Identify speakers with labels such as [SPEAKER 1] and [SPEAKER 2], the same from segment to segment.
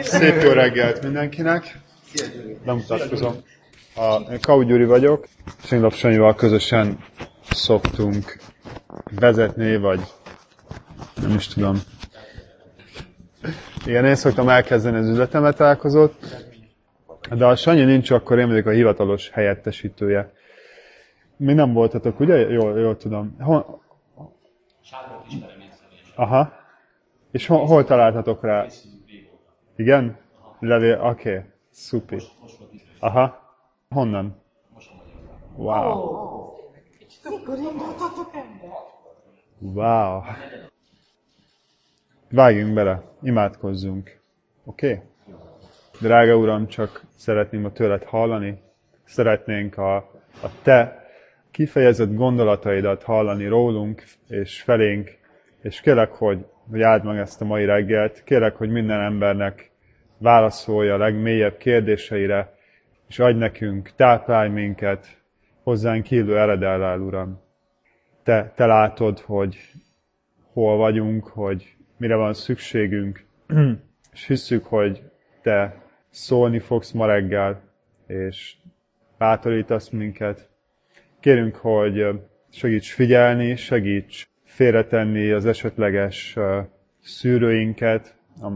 [SPEAKER 1] Szép jó reggelt mindenkinek! Bemutatkozom. Én Kau Gyuri vagyok, Singlap Sanyival közösen szoktunk vezetni, vagy nem is tudom. Igen, én szoktam elkezdeni az üzletemet találkozót, de ha Sanyi nincs, akkor én vagyok a hivatalos helyettesítője. Mi nem voltatok, ugye? Jól tudom. Aha. És hol találtatok rá? Igen? Levél, oké. Szupi. Aha. Honnan? Wow.
[SPEAKER 2] Mikor indultatok ember?
[SPEAKER 1] Wow. Vágjunk bele, imádkozzunk. Oké? Drága Uram, csak szeretném a tőled hallani. Szeretnénk a te kifejezett gondolataidat hallani rólunk és felénk, és kérlek, hogy áld meg ezt a mai reggelt. Kérlek, hogy minden embernek válaszolja a legmélyebb kérdéseire, és adj nekünk, táplálj minket, hozzánk illő eredellel, Uram. Te látod, hogy hol vagyunk, hogy mire van szükségünk, és hisszük, hogy te szólni fogsz ma reggel, és bátorítasz minket. Kérünk, hogy segíts figyelni, segíts félretenni az esetleges szűrőinket,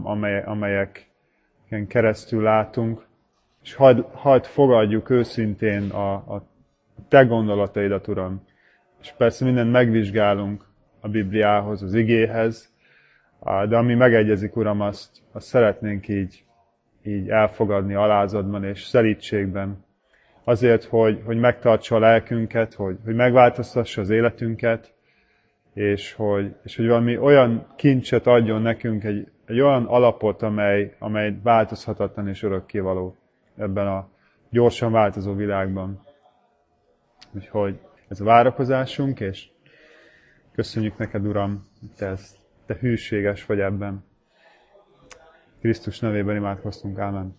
[SPEAKER 1] amelyeken keresztül látunk, és hagyd fogadjuk őszintén a te gondolataidat, Uram. És persze mindent megvizsgálunk a Bibliához, az igéhez, de ami megegyezik, Uram, azt szeretnénk így elfogadni alázatban és szelídségben. Azért, hogy megtartsa a lelkünket, hogy megváltoztassa az életünket, és hogy valami olyan kincset adjon nekünk, egy olyan alapot, amely változhatatlan és örökkévaló ebben a gyorsan változó világban. Úgyhogy ez a várakozásunk, és köszönjük neked, Uram, te hűséges vagy ebben. Krisztus nevében imádkoztunk. Ámen.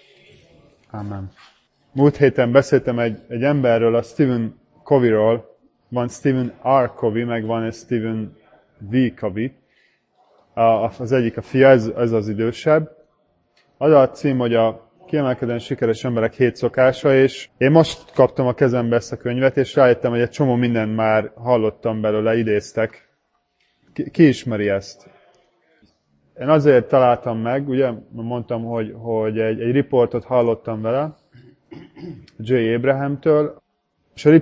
[SPEAKER 1] Ámen. Múlt héten beszéltem egy emberről, a Stephen Coveyról. Van Stephen R. Covey, meg van egy Stephen V. Covey. Az egyik a fia, ez az idősebb. Az a cím, hogy a kiemelkedően sikeres emberek 7 szokása, és én most kaptam a kezembe ezt a könyvet, és rájöttem, hogy egy csomó mindent már hallottam belőle, idéztek. Ki ismeri ezt? Én azért találtam meg, ugye mondtam, hogy egy riportot hallottam vele, J. Abrahamtől, és a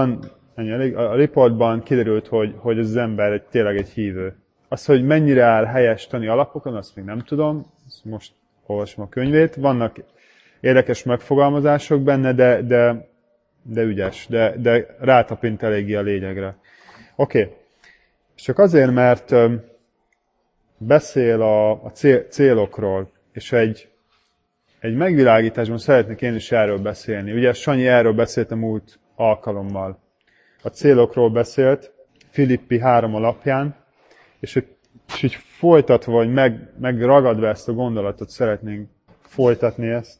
[SPEAKER 1] riportban kiderült, hogy az ember tényleg egy hívő. Az, hogy mennyire áll helyes tani alapokon, azt még nem tudom, most olvasom a könyvét, vannak érdekes megfogalmazások benne, de ügyes, de rátapint eléggé a lényegre. Oké. Csak azért, mert beszél a célokról, és egy megvilágításban szeretnék én is erről beszélni. Ugye Sanyi erről beszélt a múlt alkalommal. A célokról beszélt, Filippi 3 alapján, és így folytatva, vagy megragadva ezt a gondolatot szeretnénk folytatni ezt.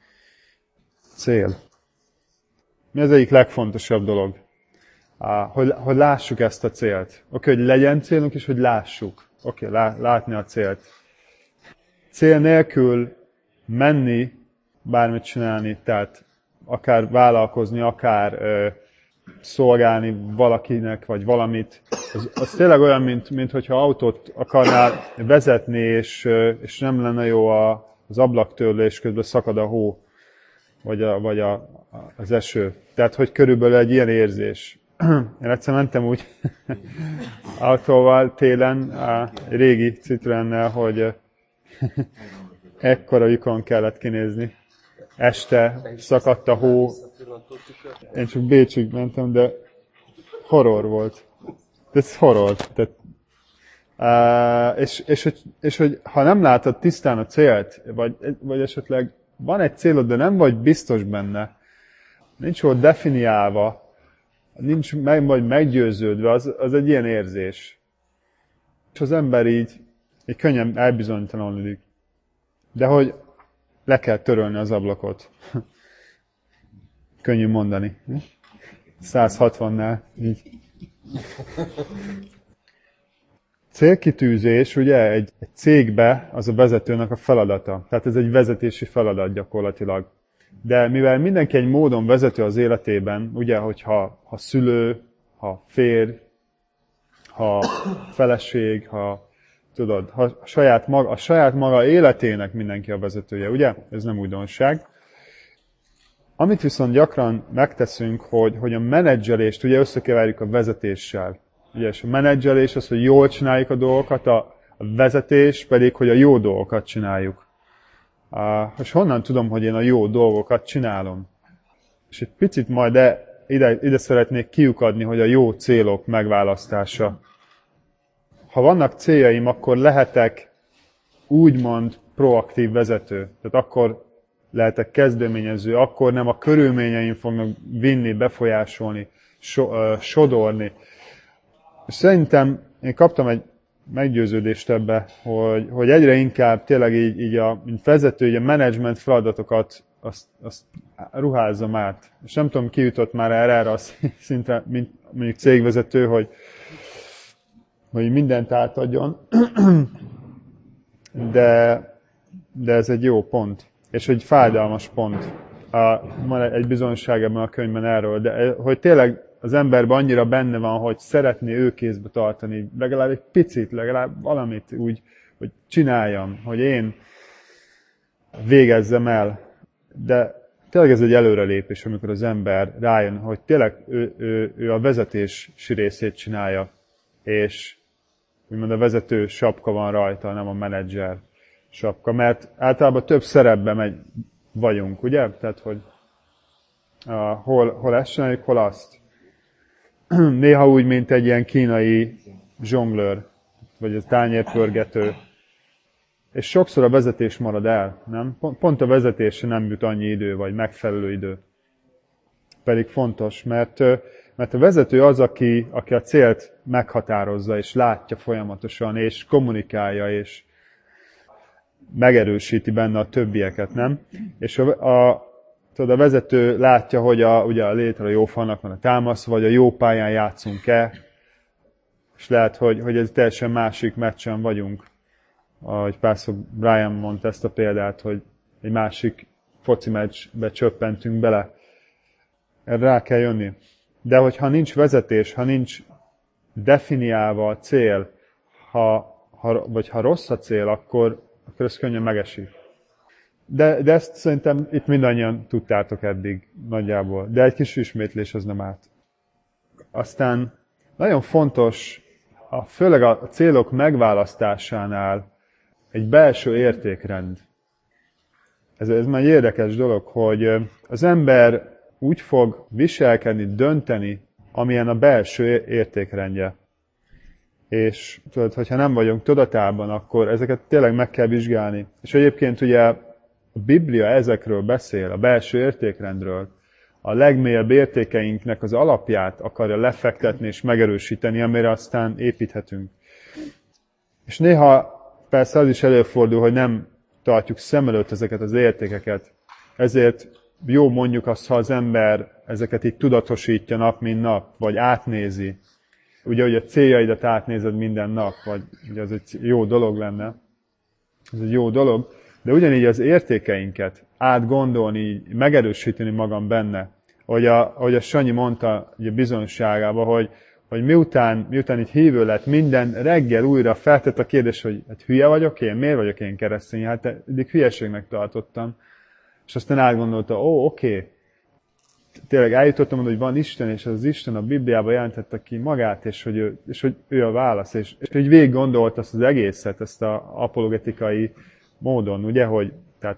[SPEAKER 1] Cél. Mi az egyik legfontosabb dolog? Hogy lássuk ezt a célt. Oké, hogy legyen célunk, és hogy lássuk. Oké, látni a célt. Cél nélkül menni, bármit csinálni, tehát akár vállalkozni, akár szolgálni valakinek, vagy valamit. Az tényleg olyan, mint hogyha autót akarnál vezetni, és nem lenne jó az ablaktörlő, és közben szakad a hó, vagy az eső. Tehát, hogy körülbelül egy ilyen érzés. Én egyszer mentem úgy autóval télen, egy régi Citroennel, hogy ekkora lyukon kellett kinézni. Este szakadt a hó. Én csak Bécsig mentem, de horror volt. Ez horror. És hogy ha nem látod tisztán a célt, vagy esetleg van egy célod, de nem vagy biztos benne, nincs jól definiálva, nincs vagy meggyőződve, az egy ilyen érzés. És az ember így könnyen elbizonytalanodik. De hogy le kell törölni az ablakot. Könnyű mondani. 160-nál. Így. célkitűzés ugye egy cégbe az a vezetőnek a feladata. Tehát ez egy vezetési feladat gyakorlatilag. De mivel mindenki egy módon vezető az életében, ugye, hogyha szülő, ha férj, ha feleség, ha a saját maga életének mindenki a vezetője, ugye? Ez nem újdonság. Amit viszont gyakran megteszünk, hogy a menedzselést ugye összekeverjük a vezetéssel. Ugye, és a menedzselés az, hogy jól csináljuk a dolgokat, a vezetés pedig, hogy a jó dolgokat csináljuk. És honnan tudom, hogy én a jó dolgokat csinálom? És egy picit majd ide szeretnék kiukadni, hogy a jó célok megválasztása. Ha vannak céljaim, akkor lehetek úgymond proaktív vezető. Tehát akkor lehetek kezdeményező, akkor nem a körülményeim fognak vinni, befolyásolni, sodorni. És szerintem én kaptam egy meggyőződést ebbe, hogy egyre inkább tényleg így mint vezető, így a menedzsment feladatokat azt ruházzam át. És nem tudom, ki jutott már erre a szintre, mint mondjuk cégvezető, hogy mindent átadjon, de ez egy jó pont. És egy fájdalmas pont. Van egy bizonyság ebben a könyvben erről, de hogy tényleg az emberben annyira benne van, hogy szeretné ő kézbe tartani, legalább egy picit, legalább valamit úgy, hogy csináljam, hogy én végezzem el. De tényleg ez egy előrelépés, amikor az ember rájön, hogy tényleg ő a vezetési részét csinálja, és úgymond a vezető sapka van rajta, nem a menedzser sapka, mert általában több szerepben vagyunk, ugye? Tehát, hogy hol ezt csináljuk, hol azt. Néha úgy, mint egy ilyen kínai zsonglőr, vagy egy tányérpörgető. És sokszor a vezetés marad el, nem? Pont a vezetésre nem jut annyi idő, vagy megfelelő idő. Pedig fontos, mert a vezető az, aki a célt meghatározza, és látja folyamatosan, és kommunikálja, és megerősíti benne a többieket, nem? És a vezető látja, hogy ugye a létre a jó falnak van a támasz, vagy a jó pályán játszunk-e, és lehet, hogy ez teljesen másik meccsen vagyunk. Ahogy Pastor Brian mondta ezt a példát, hogy egy másik foci meccsbe csöppentünk bele. Erre rá kell jönni. De hogyha nincs vezetés, ha nincs definiálva a cél, vagy ha rossz a cél, akkor ez könnyen megesik. De ezt szerintem itt mindannyian tudtátok eddig nagyjából. De egy kis ismétlés az nem árt. Aztán nagyon fontos, főleg a célok megválasztásánál egy belső értékrend. Ez már egy érdekes dolog, hogy az ember úgy fog viselkedni, dönteni, amilyen a belső értékrendje. És tudod, hogyha nem vagyunk tudatában, akkor ezeket tényleg meg kell vizsgálni. És egyébként ugye a Biblia ezekről beszél, a belső értékrendről. A legmélyebb értékeinknek az alapját akarja lefektetni és megerősíteni, amire aztán építhetünk. És néha persze az is előfordul, hogy nem tartjuk szem előtt ezeket az értékeket. Ezért jó mondjuk azt, ha az ember ezeket így tudatosítja nap, mint nap, vagy átnézi. Ugye, hogy a céljaidat átnézed minden nap, vagy ugye az egy jó dolog lenne. Ez egy jó dolog. De ugyanígy az értékeinket átgondolni, megerősíteni magam benne. Ahogy a Sanyi mondta ugye bizonyságában, hogy miután így hívő lett, minden reggel újra feltett a kérdés, hogy hát hülye vagyok én? Miért vagyok én keresztény? Hát eddig hülyeségnek tartottam. És aztán átgondolta, oké. Tényleg eljutottam oda, hogy van Isten, és az Isten a Bibliában jelentette ki magát, és hogy ő a válasz. És hogy végig gondolt azt az egészet, ezt a apologetikai módon, ugye, hogy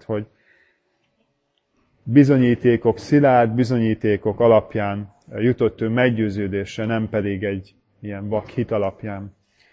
[SPEAKER 1] bizonyítékok, szilárd bizonyítékok alapján jutott ő meggyőződésre, nem pedig egy ilyen vak hit alapján.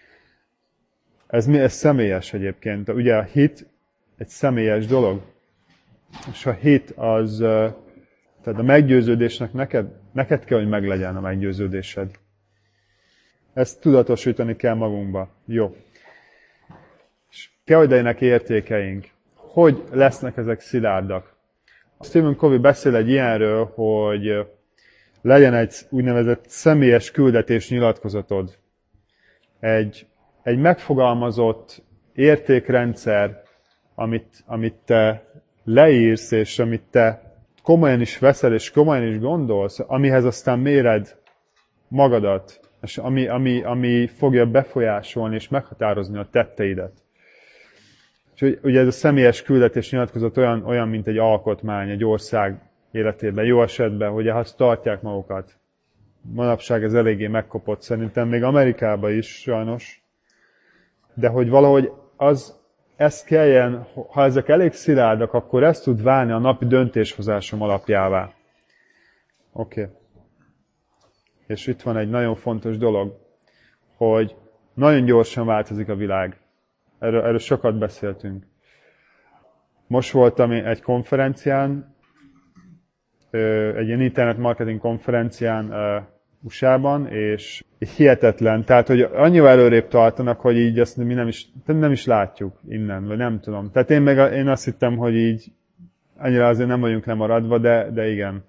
[SPEAKER 1] Ez személyes egyébként. Ugye a hit egy személyes dolog. És a hit az, tehát a meggyőződésnek neked kell, hogy meglegyen a meggyőződésed. Ezt tudatosítani kell magunkba. Jó. És kell, hogy legyenek értékeink. Hogy lesznek ezek szilárdak? Stephen Covey beszél egy ilyenről, hogy legyen egy úgynevezett személyes küldetés nyilatkozatod. egy megfogalmazott értékrendszer, amit te leírsz, és amit te komolyan is veszel, és komolyan is gondolsz, amihez aztán méred magadat, és ami fogja befolyásolni és meghatározni a tetteidet. És ugye ez a személyes küldetés nyilatkozat olyan, mint egy alkotmány egy ország életében, jó esetben, hogy azt tartják magukat. Manapság ez eléggé megkopott szerintem, még Amerikában is sajnos. De hogy valahogy ez kelljen, ha ezek elég szilárdak, akkor ez tud válni a napi döntéshozásom alapjává. Oké. És itt van egy nagyon fontos dolog, hogy nagyon gyorsan változik a világ. Erről sokat beszéltünk. Most voltam egy konferencián, egy ilyen internet marketing konferencián USA-ban, és hihetetlen. Tehát, hogy annyira előrébb tartanak, hogy így azt mi nem is látjuk innen, vagy nem tudom. Tehát én azt hittem, hogy így annyira azért nem vagyunk lemaradva, de igen.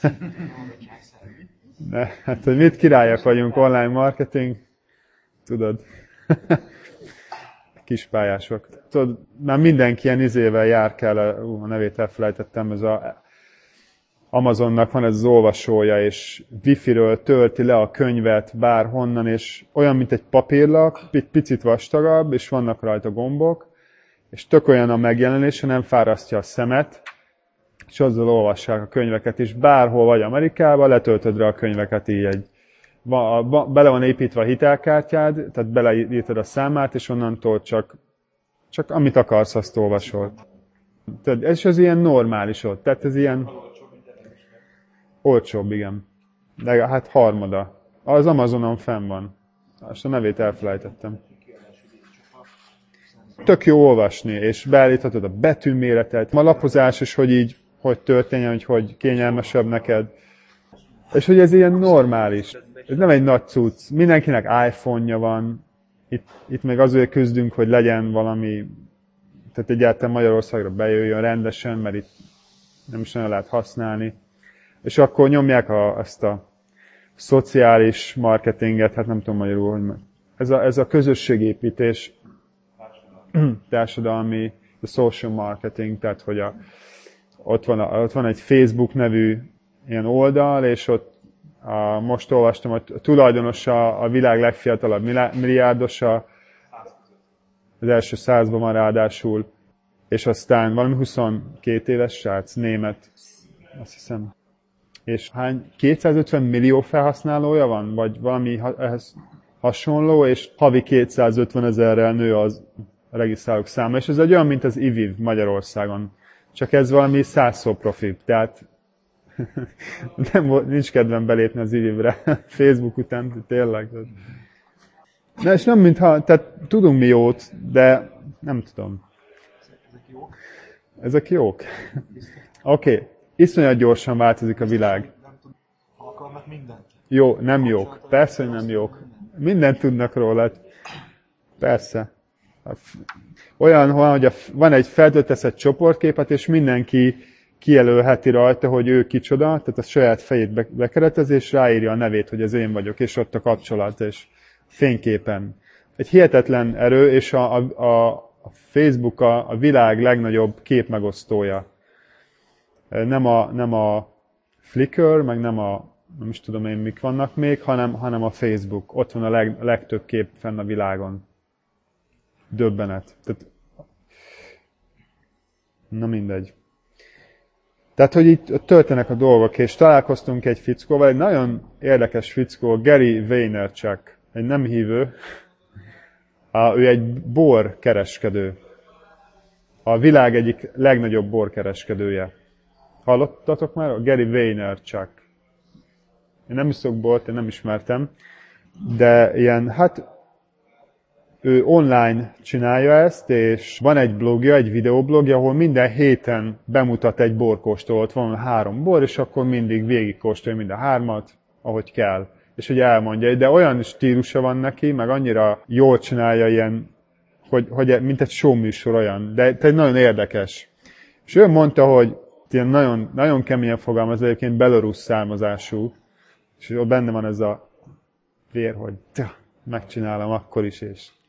[SPEAKER 1] De, hát, hogy mit királyak vagyunk, online marketing, tudod. Kispályások. Tudod, már mindenki ilyen izével jár kell, a nevét elfelejtettem, ez a Amazonnak van ez az olvasója, és Wi-Fi-ről tölti le a könyvet bárhonnan, és olyan, mint egy papírlap, picit vastagabb, és vannak rajta gombok, és tök olyan a megjelenése, nem fárasztja a szemet, és azzal olvassák a könyveket is. Bárhol vagy Amerikában, letöltöd rá a könyveket így bele van építve a hitelkártyád, tehát beleírtad a számát, és onnantól csak amit akarsz, azt olvasol. És ez ilyen normális ott. Tehát ez ilyen olcsóbb, igen. De hát harmada. Az Amazonon fenn van. Azt a nevét elfelejtettem. Tök jó olvasni, és beállíthatod a betűméretet. A lapozás is, hogy történjen, hogy kényelmesebb neked. És hogy ez ilyen normális. Ez nem egy nagy cucc. Mindenkinek iPhone-ja van. Itt meg azért küzdünk, hogy legyen valami, tehát egyáltalán Magyarországra bejöjjön rendesen, mert itt nem is nagyon lehet használni. És akkor nyomják ezt a szociális marketinget, hát nem tudom magyarul, hogy ez a közösségépítés, társadalmi, a social marketing, tehát hogy ott van egy Facebook nevű ilyen oldal, és ott most olvastam, hogy a tulajdonosa a világ legfiatalabb milliárdosa, az első 100-ban van ráadásul, és aztán valami 22 éves srác, német, azt hiszem. És 250 millió felhasználója van, vagy valami ehhez hasonló, és havi 250 000-rel nő az regisztrálók száma, és ez egy olyan, mint az IVIV Magyarországon. Csak ez valami 100-szor profibb, tehát nincs kedvem belépni az IVIV-re Facebook után, tényleg. Na, és nem mintha, tehát tudunk mi jót, de nem tudom. Ezek jók? Oké. Iszonyat gyorsan változik a világ.
[SPEAKER 2] Akarnak mindent.
[SPEAKER 1] Jó, nem jók. Persze, hogy nem jók. Mindent tudnak róla. Persze. Olyan, hogy van egy feltöltesz egy csoportképet, és mindenki kijelölheti rajta, hogy ő kicsoda, tehát a saját fejét bekeretez, és ráírja a nevét, hogy ez én vagyok, és ott a kapcsolat, és fényképen. Egy hihetetlen erő, és a Facebook a világ legnagyobb képmegosztója. Nem a Flickr, meg nem is tudom én mik vannak még, hanem a Facebook. Ott van a legtöbb kép fenn a világon. Döbbenet. Tehát, na mindegy. Tehát, hogy itt történnek a dolgok, és találkoztunk egy fickóval, egy nagyon érdekes fickó, Gary Vaynerchuk, egy nem hívő. Ő egy borkereskedő. A világ egyik legnagyobb borkereskedője. Hallottatok már? A Gary Vaynerchuk. Én nem iszok bort, én nem ismertem, de ilyen, hát ő online csinálja ezt, és van egy blogja, egy videoblogja, ahol minden héten bemutat egy borkóstolt. Van 3 bor, és akkor mindig végigkóstolja mind a 3-at, ahogy kell. És hogy elmondja, de olyan stílusa van neki, meg annyira jól csinálja ilyen, hogy mint egy showműsor olyan, de nagyon érdekes. És ő mondta, hogy ilyen nagyon, nagyon keményen fogalmaz, egyébként belorusz származású, és ott benne van ez a vér, hogy megcsinálom akkor is, és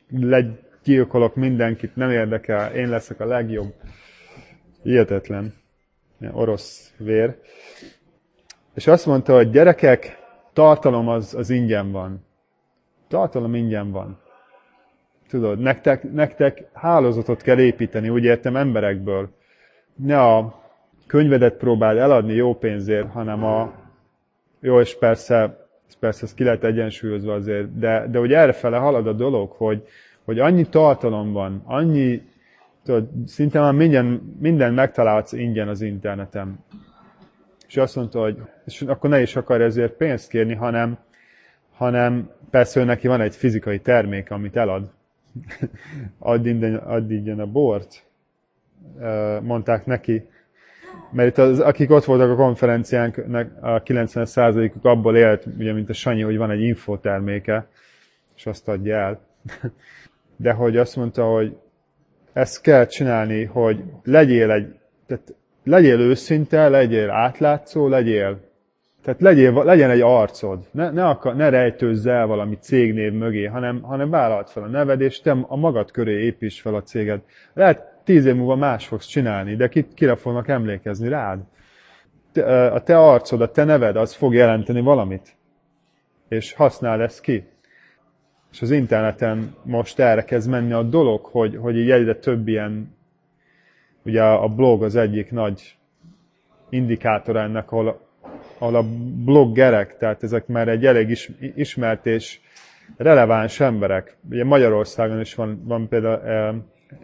[SPEAKER 1] legyilkolok mindenkit, nem érdekel, én leszek a legjobb. Hihetetlen. Orosz vér. És azt mondta, hogy gyerekek, tartalom az ingyen van. Tartalom ingyen van. Tudod, nektek hálózatot kell építeni, úgy értem, emberekből. Ne a könyvedet próbáld eladni jó pénzért, hanem jó, és persze ez ki lehet egyensúlyozva azért, de hogy errefele halad a dolog, hogy annyi tartalom van, tudod, szinte már minden megtalálsz ingyen az interneten. És azt mondta, hogy és akkor ne is akar ezért pénzt kérni, hanem persze neki van egy fizikai termék, amit elad. Add ingyen a bort, mondták neki. Mert itt akik ott voltak a konferenciánknak, a 90%-uk abból élt, ugye, mint a Sanyi, hogy van egy infoterméke, és azt adja el. De hogy azt mondta, hogy ezt kell csinálni, hogy legyél őszinte, legyél átlátszó, tehát legyen egy arcod. Ne rejtőzz el valami cégnév mögé, hanem vállald fel a neved, és te a magad köré építs fel a céged. Lehet 10 év múlva más fogsz csinálni, de kire fognak emlékezni rád? A te arcod, a te neved, az fog jelenteni valamit. És használd ezt ki. És az interneten most erre kezd menni a dolog, hogy így egyre több ilyen, ugye a blog az egyik nagy indikátor ennek, ahol a bloggerek, tehát ezek már egy elég ismert és releváns emberek. Ugye Magyarországon is van például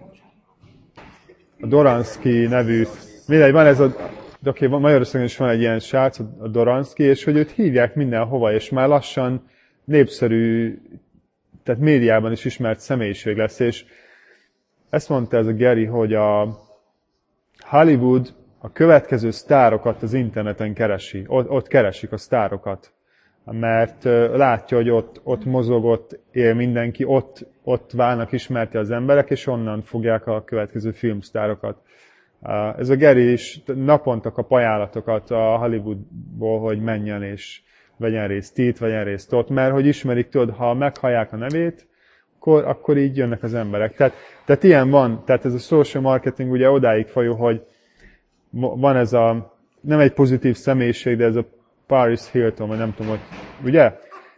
[SPEAKER 1] a Doranszky nevű, mindegy, van ez Magyarországon is van egy ilyen srác, a Doranszky, és hogy őt hívják mindenhova, és már lassan népszerű, tehát médiában is ismert személyiség lesz, és ezt mondta ez a Gary, hogy a Hollywood a következő sztárokat az interneten keresi. Ott keresik a sztárokat. Mert látja, hogy ott mozog, ott él mindenki, ott válnak ismerti az emberek, és onnan fogják a következő filmsztárokat. Ez a Gary is naponta kap ajánlatokat a Hollywoodból, hogy menjen és vegyen részt itt, vegyen részt ott, mert hogy ismerik, tudod, ha meghallják a nevét, akkor így jönnek az emberek. Tehát ilyen van, tehát ez a social marketing ugye odáig fajul, hogy van ez nem egy pozitív személyiség, de ez a Paris Hilton, vagy nem tudom, hogy, ugye?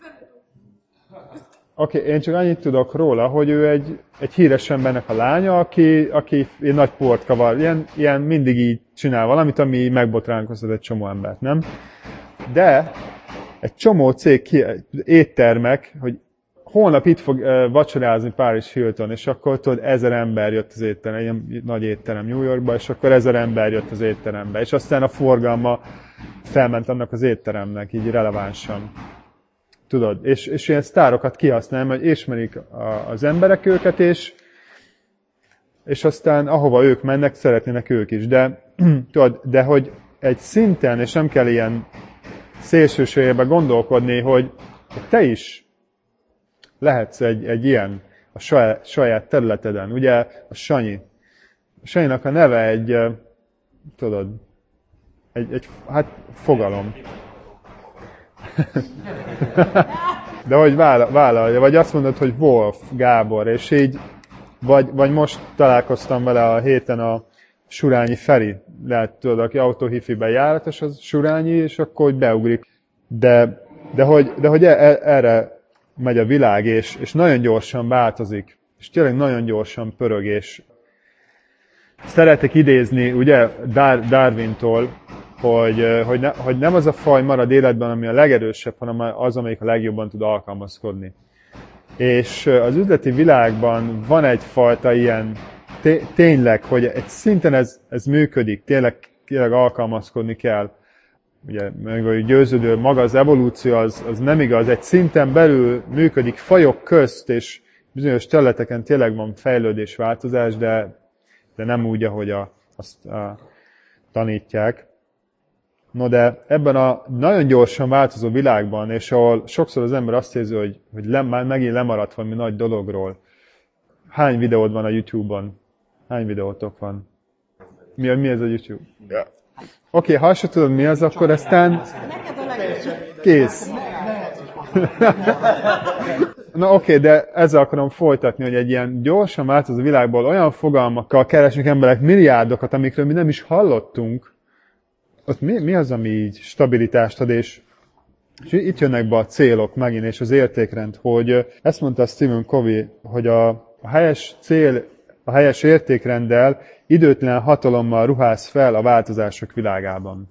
[SPEAKER 1] Oké, én csak annyit tudok róla, hogy ő egy híres embernek a lánya, aki nagy port kavar, ilyen mindig így csinál valamit, ami megbotránkoztat egy csomó embert, nem? De egy csomó cég, éttermek, hogy holnap itt fog vacsorázni Paris Hilton, és akkor tudod, 1000 ember jött az étterem, egy nagy étterem New Yorkba, és akkor 1000 ember jött az étterembe, és aztán a forgalma felment annak az étteremnek, így relevánsan. Tudod, és ilyen sztárokat kihasználni, hogy ismerik az emberek őket, és aztán ahova ők mennek, szeretnének ők is. Tudod, de hogy egy szinten, és nem kell ilyen szélsőségében gondolkodni, hogy te is lehetsz egy ilyen a saját területeden. Ugye a Sanyi. A Sanyinak a neve egy fogalom. De hogy vállalja, vagy azt mondod, hogy Wolf Gábor, és így, vagy most találkoztam vele a héten a Surányi Feri, lehet tudod, aki autóhifiben járatos, az Surányi, és akkor hogy beugrik. De hogy erre megy a világ, és nagyon gyorsan változik, és tényleg nagyon gyorsan pörög, és szeretek idézni, ugye, Darwintól, hogy nem az a faj marad életben, ami a legerősebb, hanem az, amelyik a legjobban tud alkalmazkodni. És az üzleti világban van egyfajta ilyen, tényleg, hogy egy szinten ez működik, tényleg alkalmazkodni kell. Ugye, meg győződő, maga az evolúció az nem igaz, egy szinten belül működik fajok közt, és bizonyos területeken tényleg van fejlődés, változás, de nem úgy, ahogy azt tanítják. No, de ebben a nagyon gyorsan változó világban, és ahol sokszor az ember azt érzi, hogy már megint lemaradt valami nagy dologról. Hány videód van a YouTube-on? Hány videótok van? Mi ez a YouTube? Yeah. Oké, ha se tudod mi az, akkor aztán kész. Na oké, de ezzel akarom folytatni, hogy egy ilyen gyorsan változó világból olyan fogalmakkal keresnek emberek milliárdokat, amikről mi nem is hallottunk. Ott mi az, ami így stabilitást ad, és itt jönnek be a célok megint, és az értékrend, hogy ezt mondta Stephen Covey, hogy a helyes cél, a helyes értékrenddel időtlen hatalommal ruház fel a változások világában.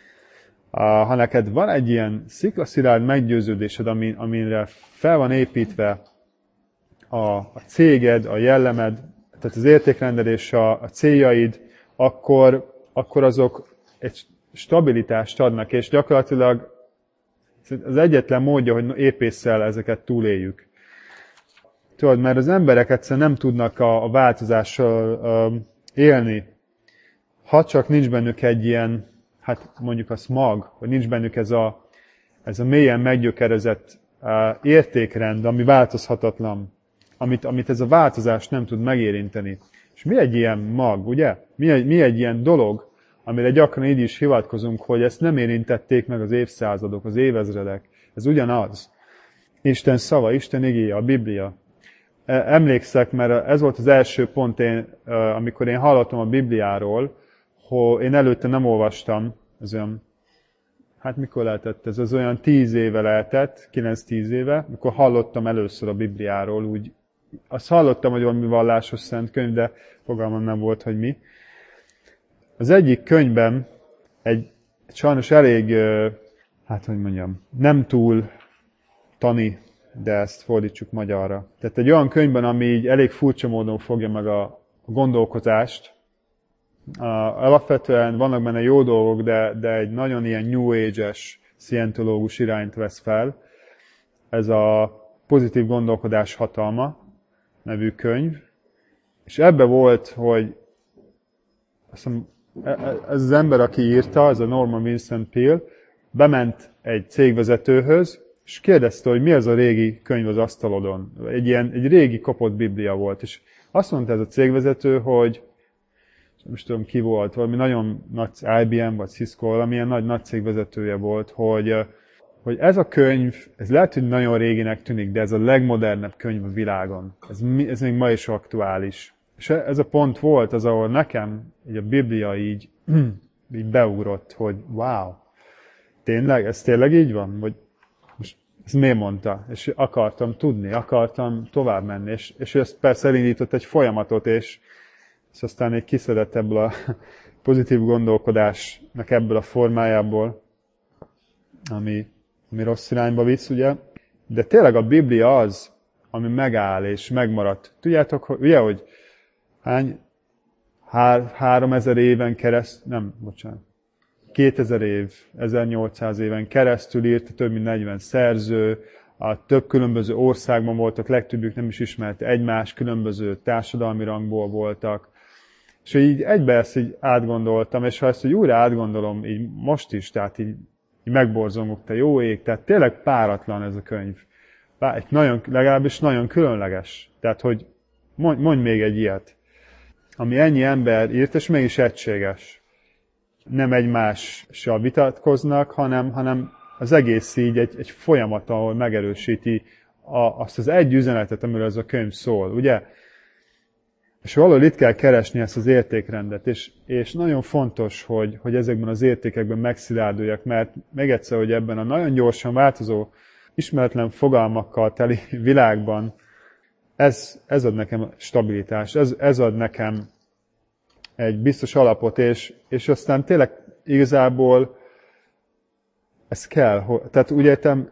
[SPEAKER 1] Ha neked van egy ilyen sziklaszilárd meggyőződésed, amire fel van építve a céged, a jellemed, tehát az értékrended és a céljaid, akkor azok egy stabilitást adnak, és gyakorlatilag az egyetlen módja, hogy épésszel ezeket túléljük. Tudod, mert az emberek egyszerűen nem tudnak a változással élni, ha csak nincs bennük egy ilyen, hát mondjuk a smag, hogy nincs bennük ez a mélyen meggyökerezett értékrend, ami változhatatlan, amit ez a változás nem tud megérinteni. És mi egy ilyen mag, ugye? Mi egy ilyen dolog, amire gyakran így is hivatkozunk, hogy ezt nem érintették meg az évszázadok, az évezredek. Ez ugyanaz. Isten szava, Isten igéje, a Biblia. Emlékszek, mert ez volt az első pont, amikor én hallottam a Bibliáról, hogy én előtte nem olvastam, ez olyan, hát mikor lehetett ez? Az olyan 10 éve lehetett, 9-10 éve, mikor hallottam először a Bibliáról, úgy, azt hallottam, hogy valami vallásos szent könyv, de fogalmam nem volt, hogy mi. Az egyik könyvben egy sajnos elég, hát hogy mondjam, nem túl tani, de ezt fordítsuk magyarra. Tehát egy olyan könyvben, ami így elég furcsa módon fogja meg a gondolkozást. Alapvetően vannak benne jó dolgok, de egy nagyon ilyen New Age-es szientológus irányt vesz fel. Ez a Pozitív gondolkodás hatalma nevű könyv. És ebbe volt, hogy azt hiszem, ez az ember, aki írta, ez a Norman Vincent Peale, bement egy cégvezetőhöz, és kérdezte, hogy mi az a régi könyv az asztalodon. Egy régi kopott Biblia volt. És azt mondta ez a cégvezető, hogy nem is tudom ki volt, valami nagyon nagy IBM vagy Cisco, valamilyen nagy cégvezetője volt, hogy ez a könyv, ez lehet, hogy nagyon réginek tűnik, de ez a legmodernebb könyv a világon. Ez még ma is aktuális. És ez a pont volt az, ahol nekem így a Biblia így beugrott, hogy wow, tényleg? Ez tényleg így van? Vagy most ezt miért mondta? És akartam tudni, akartam tovább menni, és ez persze elindított egy folyamatot, és aztán egy kiszedett ebből a pozitív gondolkodásnak ebből a formájából, ami rossz irányba visz, ugye? De tényleg a Biblia az, ami megáll és megmaradt. Tudjátok, hogy 3000 éven keresztül, 2000 év, 1800 éven keresztül írt, több mint 40 szerző, a több különböző országban voltak, legtöbbjük nem is ismerte egymás, különböző társadalmi rangból voltak. És így egybe ezt így átgondoltam, és ha ezt úgy újra átgondolom, így most is, tehát így megborzongok, te jó ég, tehát tényleg páratlan ez a könyv. Legalábbis nagyon különleges. Tehát, hogy mondj még egy ilyet, ami ennyi ember írt, és mégis egységes. Nem egymással vitatkoznak, hanem az egész így egy folyamat, ahol megerősíti azt az egy üzenetet, amiről ez a könyv szól, ugye? És valahol itt kell keresni ezt az értékrendet, és nagyon fontos, hogy ezekben az értékekben megszilárduljak, mert még egyszer, hogy ebben a nagyon gyorsan változó, ismeretlen fogalmakkal teli világban ez ad nekem stabilitást, ez ad nekem egy biztos alapot, és aztán tényleg igazából ez kell. Tehát úgy értem,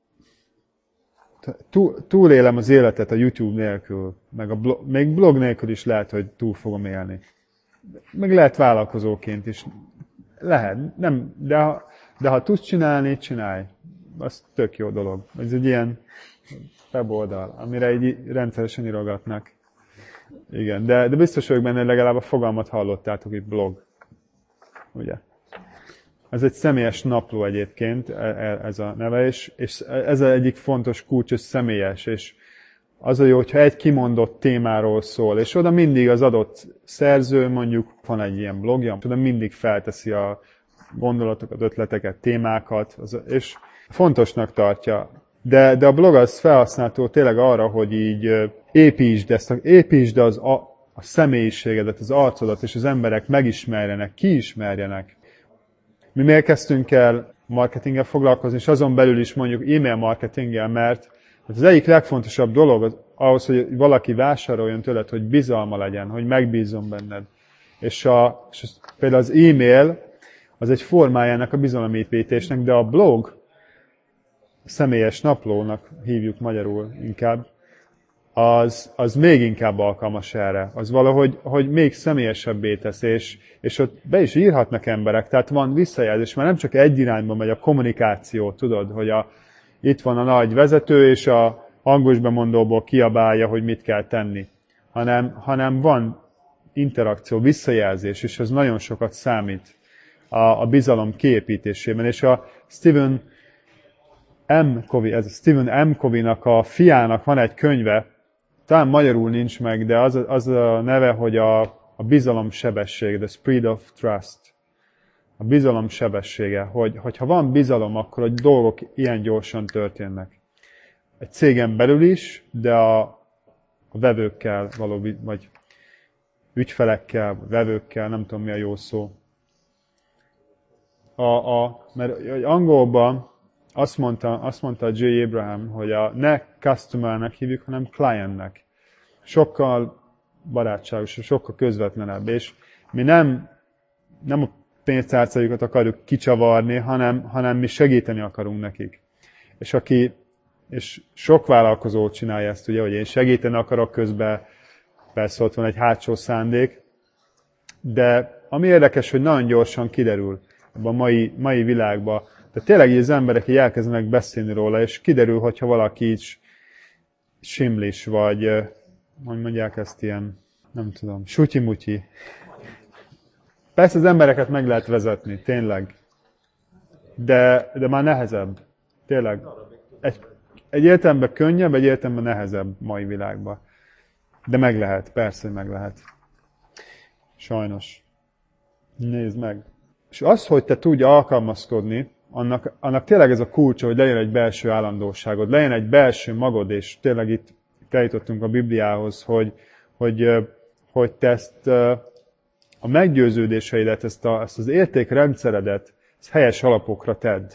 [SPEAKER 1] túlélem az életet a YouTube nélkül, meg még blog nélkül is lehet, hogy túl fogom élni. Meg lehet vállalkozóként is. Lehet, nem, de ha tudsz csinálni, csinálj. Az tök jó dolog. Ez egy ilyen weboldal, amire így rendszeresen írogatnak. Igen, de biztos vagyok benne, hogy legalább a fogalmat hallottátok, itt blog. Ugye? Ez egy személyes napló egyébként, ez a neve, és ez az egyik fontos kulcs, hogy személyes, és az a jó, hogyha egy kimondott témáról szól, és oda mindig az adott szerző, mondjuk van egy ilyen blogja, oda mindig felteszi a gondolatokat, ötleteket, témákat, és fontosnak tartja. de a blog az felhasználható tényleg arra, hogy így építsd a személyiségedet, az arcodat, és az emberek megismerjenek, kiismerjenek. Mi miért kezdtünk el marketinggel foglalkozni, és azon belül is mondjuk e-mail marketinggel, mert az egyik legfontosabb dolog ahhoz, hogy valaki vásároljon tőled, hogy bizalma legyen, hogy megbízzon benned. És például az e-mail az egy formájának a bizalomépítésnek, de a blog, személyes naplónak hívjuk magyarul inkább, az még inkább alkalmas erre. Az valahogy hogy még személyesebbé tesz, és ott be is írhatnak emberek, tehát van visszajelzés, mert nem csak egy irányba megy a kommunikáció, tudod, hogy itt van a nagy vezető, és a hangos bemondóból kiabálja, hogy mit kell tenni, hanem van interakció, visszajelzés, és ez nagyon sokat számít a bizalom kiépítésében. És a Stephen M. Covey-nak a fiának van egy könyve, talán magyarul nincs meg, de az a neve, hogy a bizalom sebessége, the speed of trust. A bizalom sebessége, hogyha van bizalom, akkor a dolgok ilyen gyorsan történnek. Egy cégen belül is, de a vevőkkel való, vagy ügyfelekkel, vevőkkel, nem tudom mi a jó szó. Mert angolban azt mondta J. Abraham, hogy ne customernek hívjuk, hanem clientnek. Sokkal barátságosabb, sokkal közvetlenebb. És mi nem a pénztárcájukat akarjuk kicsavarni, hanem mi segíteni akarunk nekik. És sok vállalkozó csinálja ezt, ugye, hogy én segíteni akarok közben, persze ott van egy hátsó szándék, de ami érdekes, hogy nagyon gyorsan kiderül ebben a mai világban. De tényleg így az emberek így elkezdenek beszélni róla, és kiderül, hogyha valaki így simlis, vagy hogy mondják ezt ilyen, nem tudom, sutyi-mutyi. Persze az embereket meg lehet vezetni, tényleg. De már nehezebb. Tényleg. Egy értelemben könnyebb, egy értelemben nehezebb mai világban. De meg lehet, persze, hogy meg lehet. Sajnos. Nézd meg. És az, hogy te tudj alkalmazkodni, annak tényleg ez a kulcsa, hogy legyen egy belső állandóságod, legyen egy belső magod, és tényleg itt eljutottunk a Bibliához, hogy te ezt a meggyőződéseidet, ezt az értékrendszeredet, ezt helyes alapokra tedd.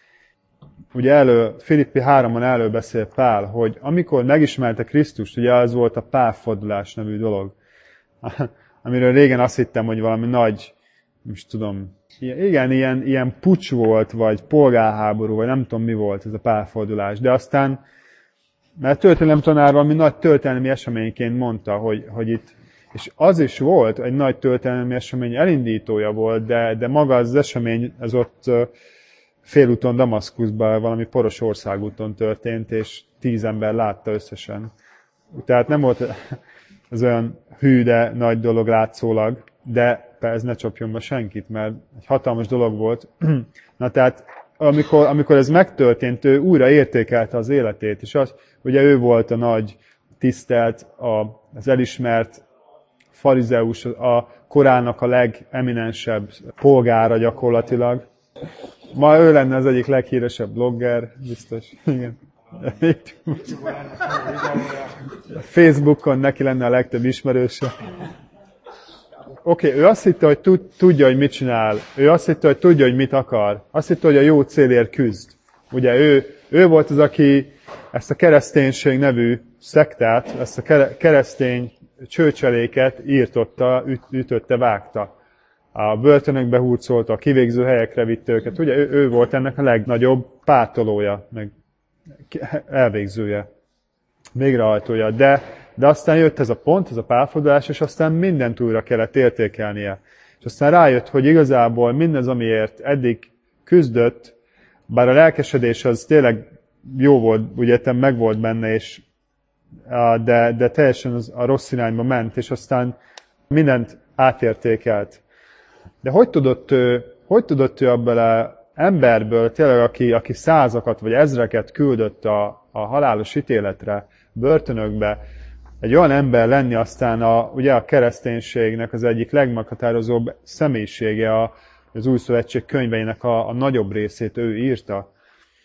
[SPEAKER 1] Ugye Filippi 3-ban erről beszél Pál, hogy amikor megismerte Krisztust, ugye az volt a pálfordulás nevű dolog, amiről régen azt hittem, hogy valami nagy, most tudom, igen, ilyen puccs volt, vagy polgárháború, vagy nem tudom mi volt ez a pálfordulás, de aztán, mert történelemtanár valami nagy történelmi eseményként mondta, hogy itt, és az is volt, egy nagy történelmi esemény elindítója volt, de maga az esemény, ez ott félúton Damaszkuszban, valami poros országúton történt, és 10 ember látta összesen. Tehát nem volt az olyan hű, de nagy dolog látszólag, de ez ne csapjon be senkit, mert egy hatalmas dolog volt. Na tehát, amikor ez megtörtént, ő újra értékelte az életét, és ugye ő volt a nagy tisztelt, az elismert farizeus, a korának a legeminensebb polgára gyakorlatilag. Ma ő lenne az egyik leghíresebb blogger, biztos. Igen. Facebookon neki lenne a legtöbb ismerőse. Oké, ő azt hitte, hogy tudja, hogy mit csinál. Ő azt hitte, hogy tudja, hogy mit akar. Azt hitte, hogy a jó célért küzd. Ugye ő volt az, aki ezt a kereszténység nevű szektát, ezt a keresztény csőcseléket írtotta, ütötte, vágta. A börtönökbe hurcolta, a kivégző helyekre vitte őket. Ugye ő volt ennek a legnagyobb pártolója, meg elvégzője, végrehajtója. De aztán jött ez a pont, ez a pálfordulás, és aztán mindent újra kellett értékelnie. És aztán rájött, hogy igazából mindez, amiért eddig küzdött, bár a lelkesedés az tényleg jó volt, ugye meg volt benne, és, de teljesen a rossz irányba ment, és aztán mindent átértékelt. De hogy tudott ő abból az emberből, tényleg aki százakat vagy ezreket küldött a halálos ítéletre, börtönökbe, egy olyan ember lenni, aztán ugye a kereszténységnek az egyik legmeghatározóbb személyisége, az Új Szövetség könyveinek a nagyobb részét ő írta.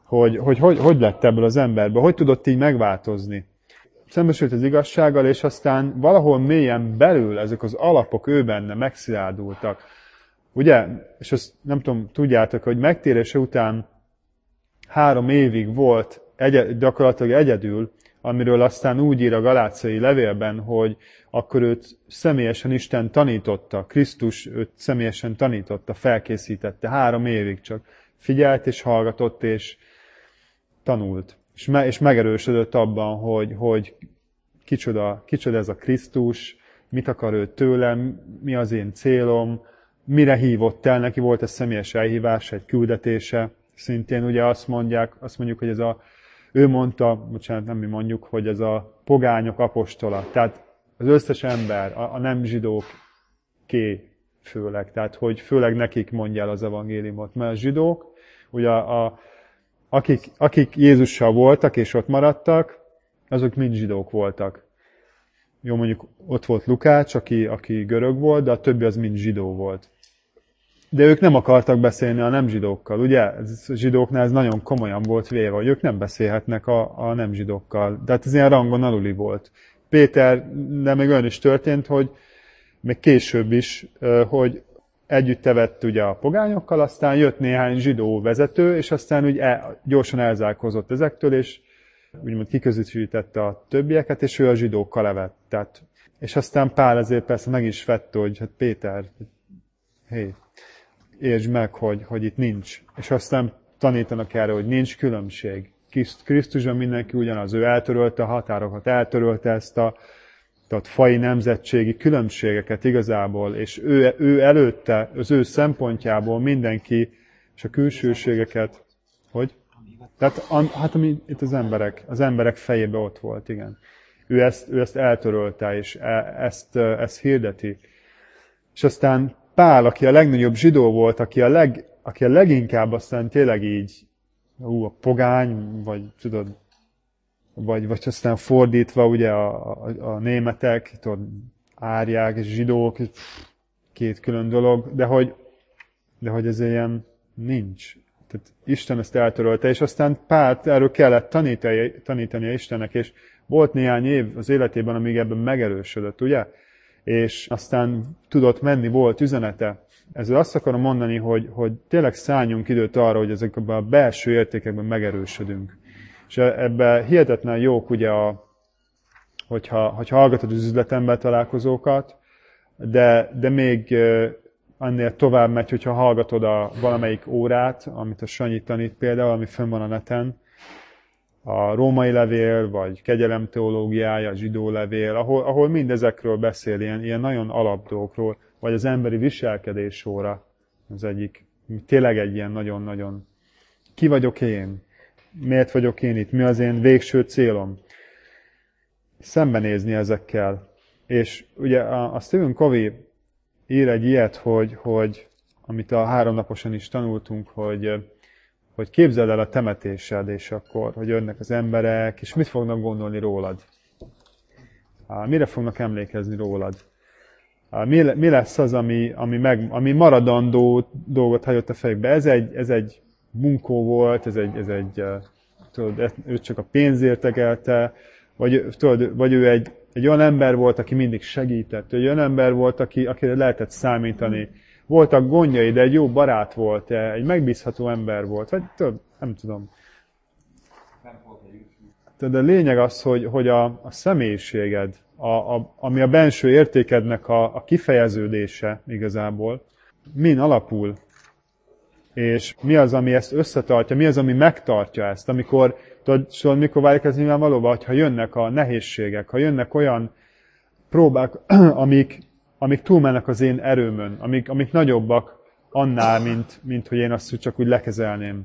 [SPEAKER 1] hogy lett ebből az emberből, hogy tudott így megváltozni. Szembesült az igazsággal, és aztán valahol mélyen belül ezek az alapok ő benne megszilárdultak. Ugye, és azt nem tudom, tudjátok, hogy megtérése után 3 évig volt gyakorlatilag egyedül, amiről aztán úgy ír a galáciai levélben, hogy akkor őt személyesen Isten tanította, Krisztus őt személyesen tanította, felkészítette, 3 évig csak figyelt és hallgatott és tanult. És megerősödött abban, hogy kicsoda ez a Krisztus, mit akar ő tőlem, mi az én célom, mire hívott el, neki volt ez személyes elhívása, egy küldetése. Szintén ugye azt mondjuk, hogy ő mondta, bocsánat, nem mi mondjuk, hogy ez a pogányok apostola. Tehát az összes ember, a nem zsidóké főleg, tehát hogy főleg nekik mondja el az evangéliumot. Mert a zsidók, ugye akik Jézussal voltak és ott maradtak, azok mind zsidók voltak. Jó, mondjuk ott volt Lukács, aki görög volt, de a többi az mind zsidó volt. De ők nem akartak beszélni a nem zsidókkal, ugye? A zsidóknál ez nagyon komolyan volt véve, hogy ők nem beszélhetnek a nem zsidókkal. Tehát ez ilyen rangon aluli volt. Péter, de még olyan is történt, hogy még később is, hogy együtt evett ugye a pogányokkal, aztán jött néhány zsidó vezető, és aztán úgy gyorsan elzárkózott ezektől, és úgymond kiközösítette a többieket, és ő a zsidókkal evett. Tehát, és aztán Pál ezért persze meg is vette, hogy hát Péter, értsd meg, hogy itt nincs. És aztán tanítanak erre, hogy nincs különbség. Krisztusban mindenki ugyanaz. Ő eltörölte a határokat, eltörölte ezt a fai nemzetségi különbségeket igazából, és ő előtte, az ő szempontjából mindenki, és a külsőségeket, hogy? Tehát ami itt az emberek fejében ott volt, igen. Ő ezt eltörölte, és ezt hirdeti. És aztán Pál, aki a legnagyobb zsidó volt, aki a leginkább aztán tényleg így, a pogány, vagy tudod, vagy aztán fordítva ugye a németek, tudod, árják és zsidók, két külön dolog, de hogy ez ilyen nincs. Tehát Isten ezt eltörölte, és aztán Pált erről kellett tanítania Istennek, és volt néhány év az életében, amíg ebben megerősödött, ugye? És aztán tudott menni, volt üzenete. Ezzel azt akarom mondani, hogy tényleg szálljunk időt arra, hogy ezekben a belső értékekben megerősödünk. És ebben hihetetlen jók, ugye, hogyha hallgatod az üzletember találkozókat, de még annél tovább megy, hogyha hallgatod valamelyik órát, amit a Sanyi tanít például, ami fönn van a neten, a római levél, vagy kegyelem teológiája, a zsidó levél, ahol mindezekről beszél, ilyen nagyon alapdolgokról, vagy az emberi viselkedés óra, az egyik, tényleg egy ilyen nagyon-nagyon, ki vagyok én? Miért vagyok én itt? Mi az én végső célom? Szembenézni ezekkel. És ugye a Stephen Covey ír egy ilyet, hogy amit a 3 naposan is tanultunk, hogy képzeld el a temetésed, és akkor, hogy jönnek az emberek, és mit fognak gondolni rólad? Mire fognak emlékezni rólad? Mi lesz az, ami maradandó dolgot hagyott a fejükbe? Ez egy bunkó volt, tudod, ő csak a pénzért tegelte, vagy ő egy olyan ember volt, aki mindig segített, egy olyan ember volt, akire lehetett számítani. Voltak gondjai, de egy jó barát volt, egy megbízható ember volt, vagy tudod, nem tudom. De a lényeg az, hogy a személyiséged, ami a benső értékednek a kifejeződése igazából, min alapul, és mi az, ami ezt összetartja, mi az, ami megtartja ezt, amikor válik ez nyilvánvalóban, ha jönnek a nehézségek, ha jönnek olyan próbák, amik túlmennek az én erőmön, amik nagyobbak annál, mint hogy én azt csak úgy lekezelném,